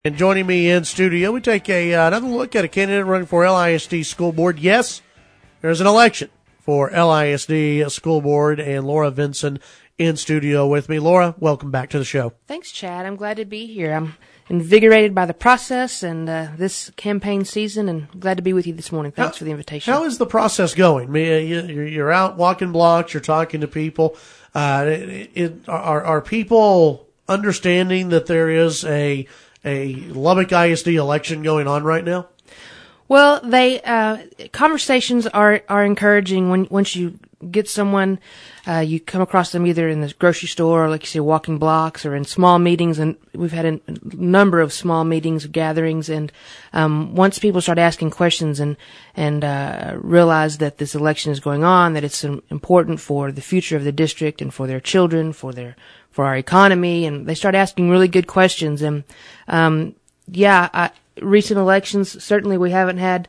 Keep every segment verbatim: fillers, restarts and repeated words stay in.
And joining me in studio, we take a, uh, another look at a candidate running for L I S D School Board. Yes, there's an election for L I S D School Board, and Laura Vinson in studio with me. Laura, welcome back to the show. Thanks, Chad. I'm glad to be here. I'm invigorated by the process and uh, this campaign season, and glad to be with you this morning. Thanks how, for the invitation. How is the process going? I mean, you're, you're out walking blocks, you're talking to people. Uh, it, it, are, are people understanding that there is a a Lubbock I S D election going on right now? Well, they uh, conversations are are encouraging when once you get someone, uh, you come across them either in the grocery store or, like you say, walking blocks or in small meetings, and we've had a number of small meetings, gatherings, and um, once people start asking questions and and uh, realize that this election is going on, that it's um, important for the future of the district and for their children, for their for our economy, and they start asking really good questions. And um, yeah, I, recent elections, certainly we haven't had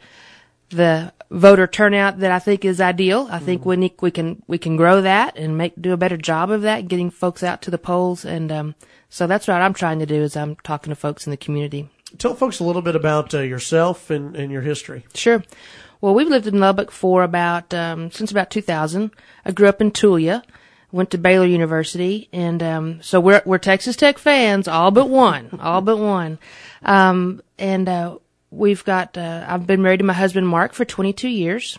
the voter turnout that I think is ideal. I think mm-hmm. we need, we can we can grow that and make do a better job of that, getting folks out to the polls. And um, so that's what I'm trying to do, is I'm talking to folks in the community. Tell folks a little bit about uh, yourself and, and your history. Sure. Well, we've lived in Lubbock for about um, since about two thousand. I grew up in Tulia. Went to Baylor University, and um, so we're we're Texas Tech fans, all but one, all but one. Um, and uh, we've got uh, I've been married to my husband Mark for twenty-two years.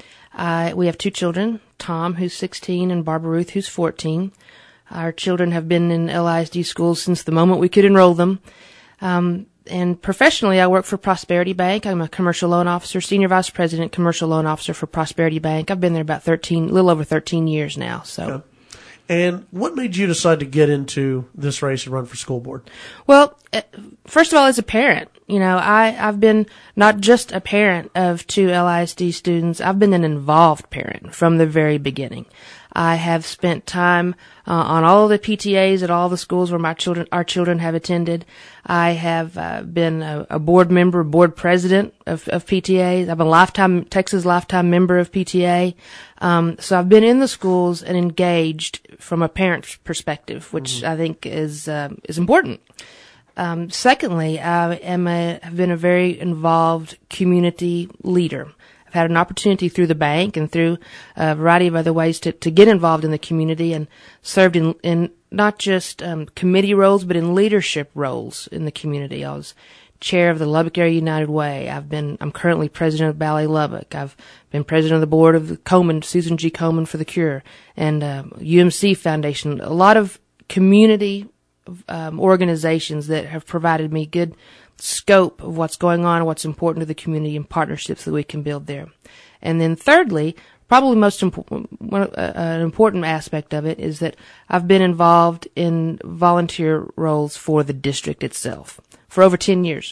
Uh, we have two children, Tom, who's sixteen, and Barbara Ruth, who's fourteen. Our children have been in L I S D schools since the moment we could enroll them. Um, and professionally, I work for Prosperity Bank. I'm a commercial loan officer, senior vice president, commercial loan officer for Prosperity Bank. I've been there about thirteen, a little over thirteen years now. So. Okay. And what made you decide to get into this race and run for school board? Well, first of all, as a parent, you know, I, I've been not just a parent of two L I S D students. I've been an involved parent from the very beginning. I have spent time uh, on all of the P T As at all the schools where my children, our children have attended. I have uh, been a, a board member, board president of, of P T As. I'm a lifetime, Texas lifetime member of P T A. Um, so I've been in the schools and engaged from a parent's perspective, which mm-hmm. I think is uh, is important. Um, secondly, I am a, have been a very involved community leader. I've had an opportunity through the bank and through a variety of other ways to, to get involved in the community, and served in, in not just um, committee roles, but in leadership roles in the community. I was chair of the Lubbock Area United Way. I've been, I'm currently president of Ballet Lubbock. I've been president of the board of the Komen, Susan G. Komen for the Cure, and uh, U M C Foundation. A lot of community um, organizations that have provided me good scope of what's going on, what's important to the community, and partnerships that we can build there. And then thirdly, probably most important, one, uh, an important aspect of it is that I've been involved in volunteer roles for the district itself for over ten years.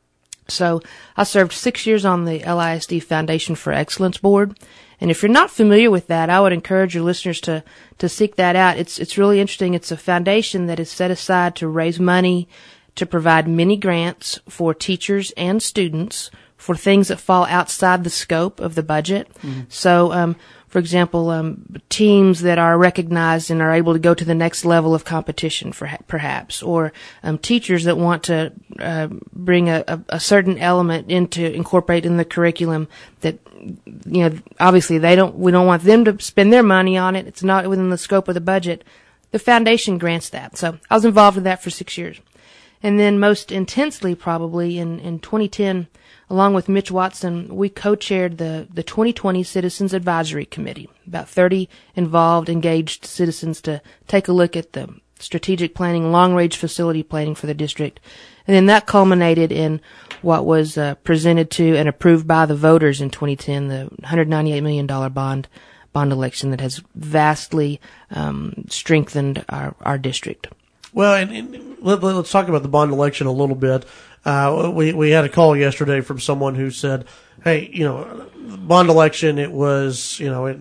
So I served six years on the L I S D Foundation for Excellence Board. And if you're not familiar with that, I would encourage your listeners to, to seek that out. It's, it's really interesting. It's a foundation that is set aside to raise money to provide many grants for teachers and students for things that fall outside the scope of the budget. Mm-hmm. So, um, for example, um, teams that are recognized and are able to go to the next level of competition, for, perhaps, or um, teachers that want to uh, bring a, a, a certain element into incorporate in the curriculum that, you know, obviously they don't. We don't want them to spend their money on it. It's not within the scope of the budget. The foundation grants that. So I was involved in that for six years. And then most intensely probably in, in twenty ten, along with Mitch Watson, we co-chaired the, the twenty twenty Citizens Advisory Committee, about thirty involved, engaged citizens to take a look at the strategic planning, long-range facility planning for the district. And then that culminated in what was uh, presented to and approved by the voters in twenty ten, the one hundred ninety-eight million dollars bond bond election that has vastly um, strengthened our, our district. Well, and, and let, let's talk about the bond election a little bit. Uh, we, we had a call yesterday from someone who said, hey, you know, bond election, it was, you know, it,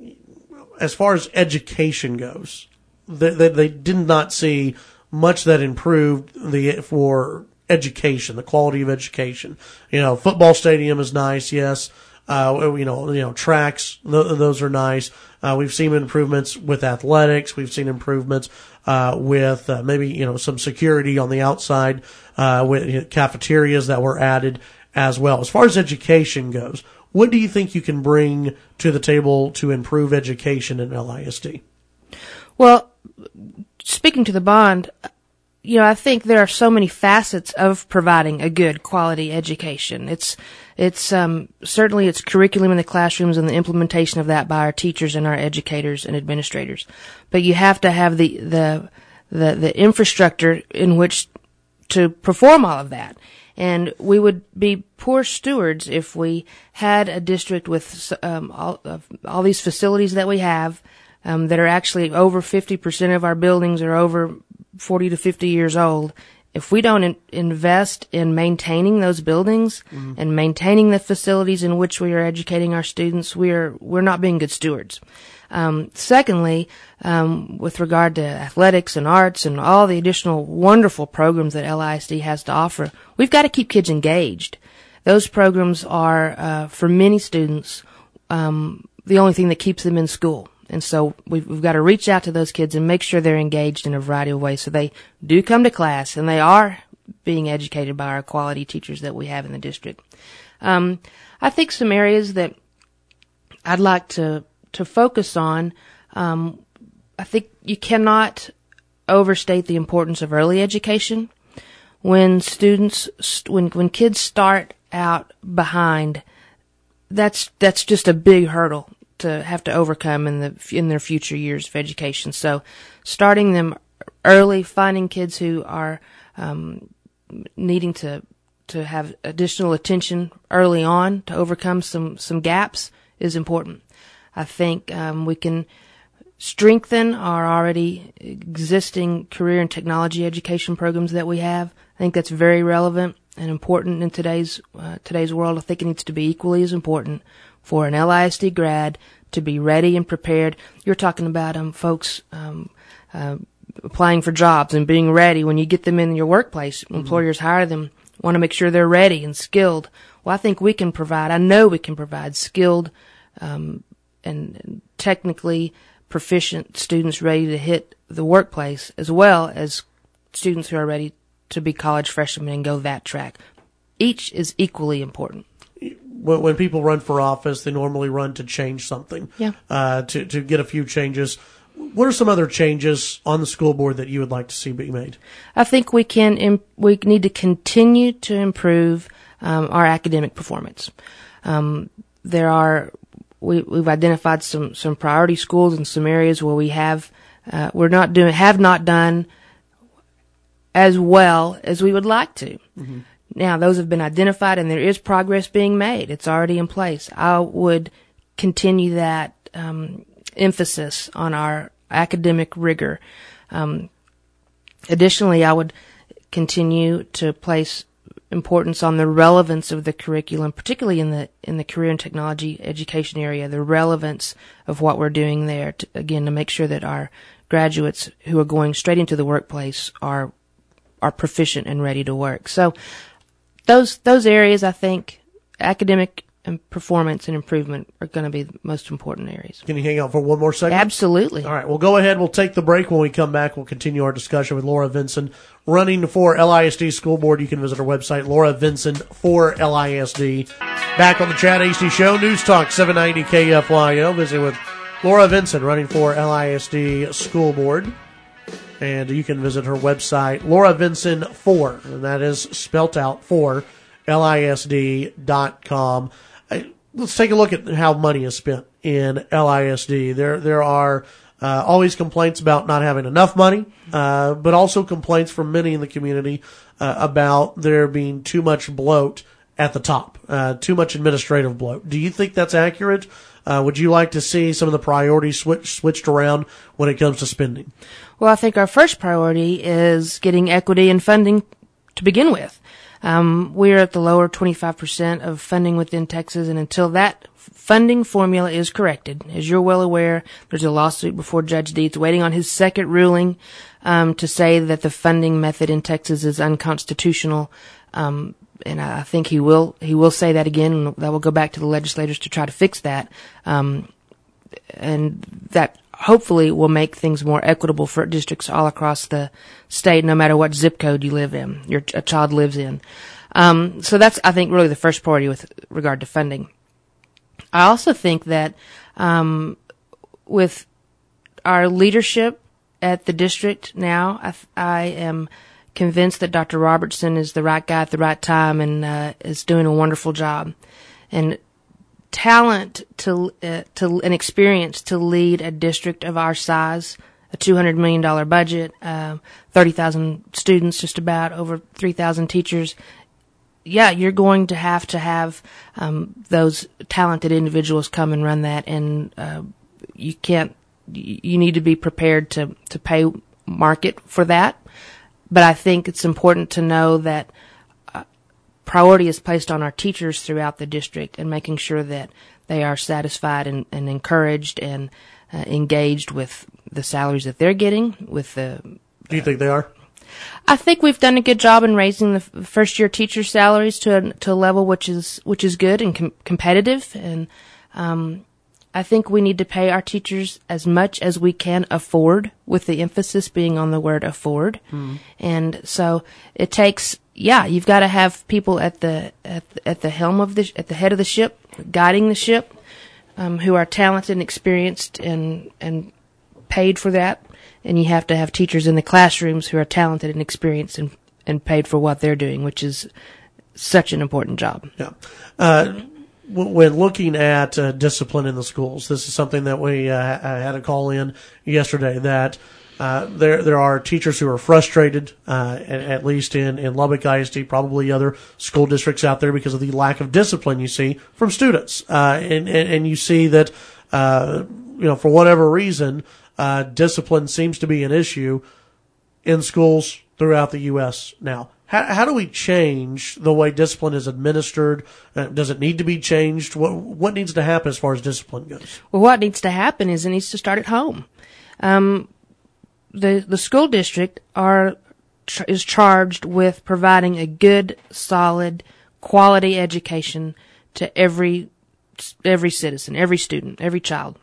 as far as education goes, they, they, they did not see much that improved the, for education, the quality of education. You know, football stadium is nice, yes. Uh, you know, you know, tracks, th- those are nice. Uh, we've seen improvements with athletics. We've seen improvements, uh, with, uh, maybe, you know, some security on the outside, uh, with you know, cafeterias that were added as well. As far as education goes, what do you think you can bring to the table to improve education in L I S D? Well, speaking to the bond, you know, I think there are so many facets of providing a good quality education. It's, it's, um, certainly it's curriculum in the classrooms and the implementation of that by our teachers and our educators and administrators. But you have to have the, the, the, the infrastructure in which to perform all of that. And we would be poor stewards if we had a district with, um, all, uh, all these facilities that we have, um, that are actually over fifty percent of our buildings are over forty to fifty years old. If we don't in- invest in maintaining those buildings mm-hmm. and maintaining the facilities in which we are educating our students, we're we're not being good stewards. Um, secondly, um, with regard to athletics and arts and all the additional wonderful programs that L I S D has to offer, we've got to keep kids engaged. Those programs are, uh, for many students, um, the only thing that keeps them in school. And so we've, we've got to reach out to those kids and make sure they're engaged in a variety of ways so they do come to class and they are being educated by our quality teachers that we have in the district. Um, I think some areas that I'd like to, to focus on, um, I think you cannot overstate the importance of early education. When students, when, when kids start out behind, that's, that's just a big hurdle to have to overcome in the in their future years of education. So starting them early, finding kids who are um, needing to to have additional attention early on to overcome some some gaps is important. I think um, we can strengthen our already existing career and technology education programs that we have. I think that's very relevant and important in today's uh, today's world. I think it needs to be equally as important for an L I S D grad to be ready and prepared. You're talking about um folks um uh, applying for jobs and being ready when you get them in your workplace. Mm-hmm. Employers hire them, want to make sure they're ready and skilled. Well, I think we can provide, I know we can provide skilled um and technically proficient students ready to hit the workplace, as well as students who are ready to be college freshmen and go that track. Each is equally important. When people run for office, they normally run to change something, yeah. uh, to, to get a few changes. What are some other changes on the school board that you would like to see be made? I think we can, Im- we need to continue to improve um, our academic performance. Um, there are, we, we've identified some, some priority schools in some areas where we have, uh, we're not doing, have not done as well as we would like to. Mm-hmm. Now, those have been identified and there is progress being made. It's already in place. I would continue that um, emphasis on our academic rigor. Um, additionally, I would continue to place importance on the relevance of the curriculum, particularly in the in the career and technology education area, the relevance of what we're doing there, to, again, to make sure that our graduates who are going straight into the workplace are are proficient and ready to work. So Those those areas, I think, academic and performance and improvement are going to be the most important areas. Can you hang out for one more second? Absolutely. All right, well, go ahead. We'll take the break. When we come back, we'll continue our discussion with Laura Vinson, running for L I S D School Board. You can visit our website, Laura Vinson for L I S D. Back on the Chad Hasty Show, News Talk seven ninety K F Y O. Visiting with Laura Vinson, running for L I S D School Board. And you can visit her website, Laura Vinson four, and that is spelt out for L I S D dot com. Let's take a look at how money is spent in L I S D. There, there are uh, always complaints about not having enough money, uh, but also complaints from many in the community uh, about there being too much bloat at the top, uh, too much administrative bloat. Do you think that's accurate? Uh, would you like to see some of the priorities switch, switched around when it comes to spending? Well, I think our first priority is getting equity in funding to begin with. Um, we're at the lower twenty-five percent of funding within Texas, and until that funding formula is corrected, as you're well aware, there's a lawsuit before Judge Deeds waiting on his second ruling um, to say that the funding method in Texas is unconstitutional. Um, and I think he will, he will say that again, and that will go back to the legislators to try to fix that. Um, and that hopefully will make things more equitable for districts all across the state, no matter what zip code you live in, your a child lives in. Um, so that's, I think, really the first priority with regard to funding. I also think that um, with our leadership at the district now, I, I am convinced that Doctor Robertson is the right guy at the right time and uh, is doing a wonderful job. And talent to uh, to and experience to lead a district of our size, a two hundred million dollars budget, uh, thirty thousand students, just about over three thousand teachers. Yeah, you're going to have to have um, those talented individuals come and run that, and uh, you can't. You need to be prepared to to pay market for that. But I think it's important to know that uh, priority is placed on our teachers throughout the district and making sure that they are satisfied and, and encouraged and uh, engaged with the salaries that they're getting. With the, uh, do you think they are? I think we've done a good job in raising the first year teacher salaries to a, to a level which is which is good and com- competitive, and um, I think we need to pay our teachers as much as we can afford, with the emphasis being on the word afford. Mm. And so it takes, yeah, you've got to have people at the at, at the helm of the at the head of the ship, guiding the ship, um, who are talented and experienced and and paid for that. And you have to have teachers in the classrooms who are talented and experienced and, and paid for what they're doing, which is such an important job. Yeah. Uh, when looking at uh, discipline in the schools, this is something that we uh, had a call in yesterday, that uh, there there are teachers who are frustrated, uh, at, at least in, in Lubbock I S D, probably other school districts out there, because of the lack of discipline you see from students. Uh, and, and, and you see that, uh, you know, for whatever reason, Uh, discipline seems to be an issue in schools throughout the U S now. How, how do we change the way discipline is administered? Uh, does it need to be changed? What, what needs to happen as far as discipline goes? Well, what needs to happen is it needs to start at home. Um, the the school district are is charged with providing a good, solid, quality education to every every citizen, every student, every child.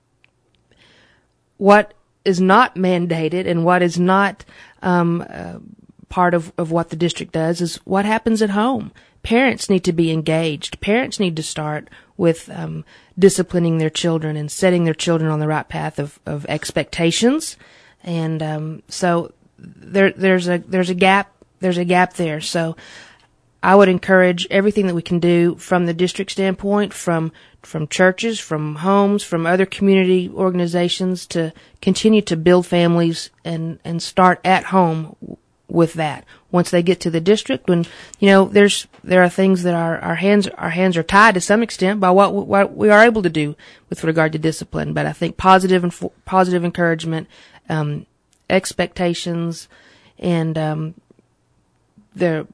What is not mandated and what is not um, uh, part of, of what the district does is what happens at home. Parents need to be engaged. Parents need to start with um, disciplining their children and setting their children on the right path of, of expectations. And um, so there there's a there's a gap there's a gap there. So I would encourage everything that we can do from the district standpoint, from from churches, from homes, from other community organizations, to continue to build families and, and start at home with that. Once they get to the district, when, you know, there's, there are things that our, our hands, our hands are tied to some extent by what, what we are able to do with regard to discipline. But I think positive and positive encouragement, um, expectations, and, um, the,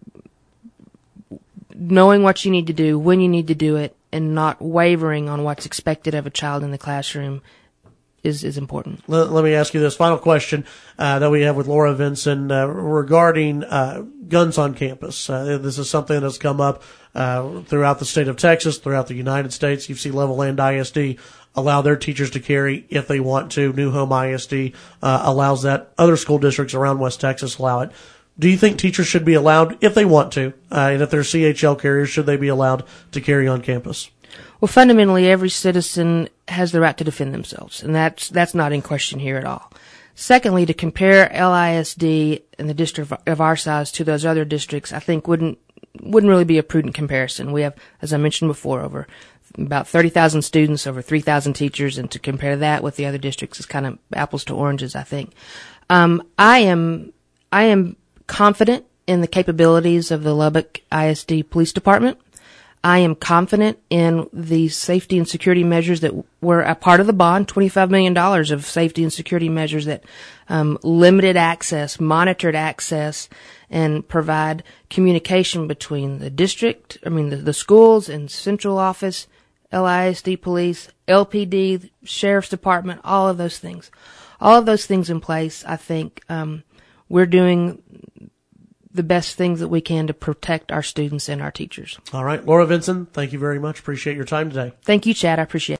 knowing what you need to do, when you need to do it, and not wavering on what's expected of a child in the classroom is, is important. Let, let me ask you this final question uh, that we have with Laura Vinson uh, regarding uh, guns on campus. Uh, this is something that's come up uh, throughout the state of Texas, throughout the United States. You see Levelland I S D allow their teachers to carry if they want to. New Home I S D uh, allows that. Other school districts around West Texas allow it. Do you think teachers should be allowed, if they want to, uh, and if they're C H L carriers, should they be allowed to carry on campus? Well, fundamentally, every citizen has the right to defend themselves, and that's that's not in question here at all. Secondly, to compare L I S D and the district of our size to those other districts, I think wouldn't wouldn't really be a prudent comparison. We have, as I mentioned before, over about thirty thousand students, over three thousand teachers, and to compare that with the other districts is kind of apples to oranges, I think. Um, I am I am. confident in the capabilities of the Lubbock I S D Police Department. I am confident in the safety and security measures that were a part of the bond, twenty-five million dollars of safety and security measures that um, limited access, monitored access, and provide communication between the district, I mean the, the schools and central office, L I S D police, L P D, Sheriff's Department, all of those things. All of those things in place, I think um, we're doing the best things that we can to protect our students and our teachers. All right. Laura Vinson, thank you very much. Appreciate your time today. Thank you, Chad. I appreciate it.